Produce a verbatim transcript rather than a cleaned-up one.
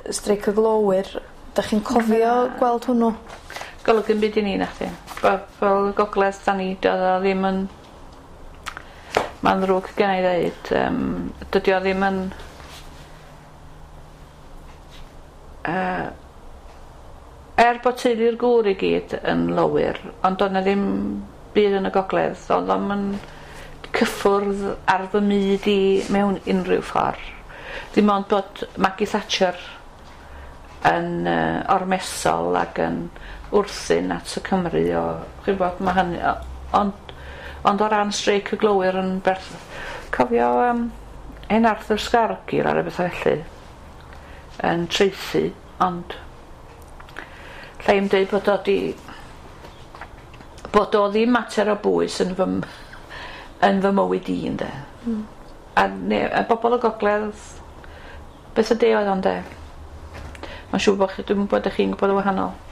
streic y glowyr, da chi'n cofio gweld hwnnw? Golygu'n byd i ni na chdi. Fel gogledd da ni, doedd o ddim yn... Mae'n ddrwg gen i ddeud. Um, dydy o ddim yn... Uh, er bod teulu'r gŵr i gyd yn lowyr, ond doedd na ddim byd yn y gogledd, oedd o'm yn cyffwrdd ar fy myd i mewn unrhyw ffordd. Dim ond bod Maggie Thatcher yn uh, ormesol ac yn wrthyn at y Cymru o, chi'n bod, mae hynny, ond, ond o ran streic y glowyr yn berth. Cofio um, ein Arthur Scargill ar y bethau felly yn treithi, ond lle i'n dweud bod o di bod o ddim mater o bwys yn fy, yn fy mywyd i, ynde. Mm. A, ne, a bobl y gogledd, beth y de oedd o'n de? Mae'n siŵr bod chi, dwi'n gwybod ych chi'n gwybod y wahanol.